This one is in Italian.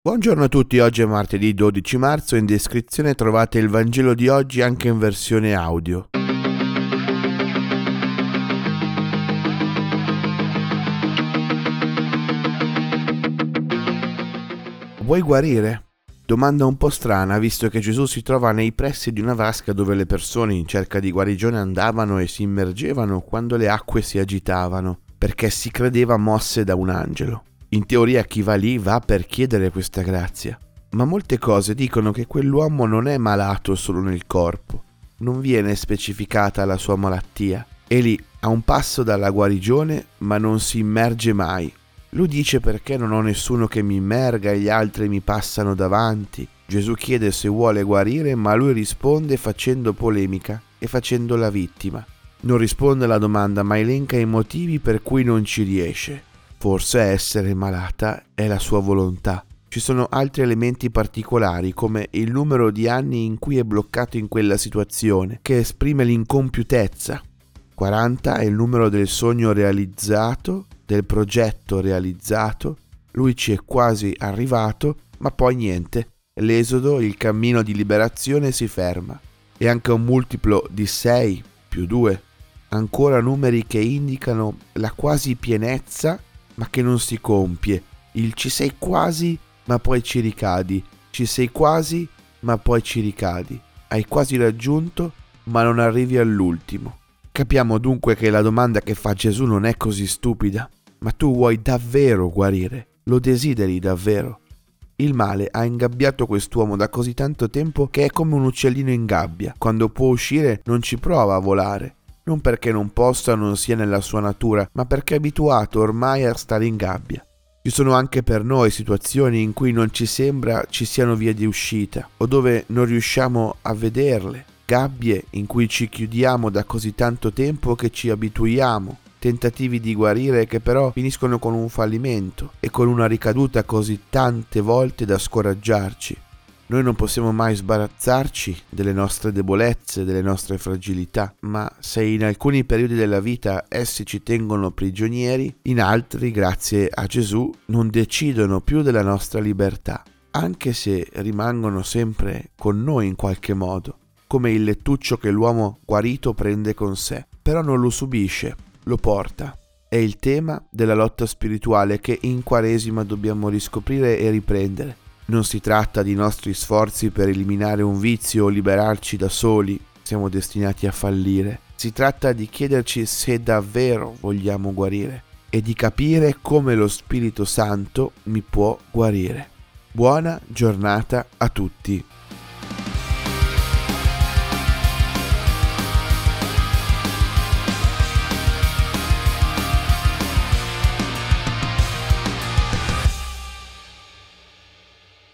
Buongiorno a tutti, oggi è martedì 12 marzo e in descrizione trovate il Vangelo di oggi anche in versione audio. Vuoi guarire? Domanda un po' strana, visto che Gesù si trova nei pressi di una vasca dove le persone in cerca di guarigione andavano e si immergevano quando le acque si agitavano, perché si credeva mosse da un angelo. In teoria chi va lì va per chiedere questa grazia. Ma molte cose dicono che quell'uomo non è malato solo nel corpo. Non viene specificata la sua malattia. È lì, a un passo dalla guarigione, ma non si immerge mai. Lui dice: perché non ho nessuno che mi immerga e gli altri mi passano davanti. Gesù chiede se vuole guarire, ma lui risponde facendo polemica e facendo la vittima. Non risponde alla domanda, ma elenca i motivi per cui non ci riesce. Forse essere malata è la sua volontà. Ci sono altri elementi particolari, come il numero di anni in cui è bloccato in quella situazione, che esprime l'incompiutezza. 40 è il numero del sogno realizzato, del progetto realizzato. Lui ci è quasi arrivato, ma poi niente. L'esodo, il cammino di liberazione si ferma. E anche un multiplo di 6 più 2. Ancora numeri che indicano la quasi pienezza, ma che non si compie. Il ci sei quasi, ma poi ci ricadi. Ci sei quasi, ma poi ci ricadi. Hai quasi raggiunto, ma non arrivi all'ultimo. Capiamo dunque che la domanda che fa Gesù non è così stupida. Ma tu vuoi davvero guarire? Lo desideri davvero? Il male ha ingabbiato quest'uomo da così tanto tempo che è come un uccellino in gabbia. Quando può uscire non ci prova a volare. Non perché non possa o non sia nella sua natura, ma perché è abituato ormai a stare in gabbia. Ci sono anche per noi situazioni in cui non ci sembra ci siano vie di uscita, o dove non riusciamo a vederle, gabbie in cui ci chiudiamo da così tanto tempo che ci abituiamo, tentativi di guarire che però finiscono con un fallimento e con una ricaduta così tante volte da scoraggiarci. Noi non possiamo mai sbarazzarci delle nostre debolezze, delle nostre fragilità, ma se in alcuni periodi della vita essi ci tengono prigionieri, in altri, grazie a Gesù, non decidono più della nostra libertà, anche se rimangono sempre con noi in qualche modo, come il lettuccio che l'uomo guarito prende con sé, però non lo subisce, lo porta. È il tema della lotta spirituale che in Quaresima dobbiamo riscoprire e riprendere. Non si tratta di nostri sforzi per eliminare un vizio o liberarci da soli, siamo destinati a fallire. Si tratta di chiederci se davvero vogliamo guarire e di capire come lo Spirito Santo mi può guarire. Buona giornata a tutti.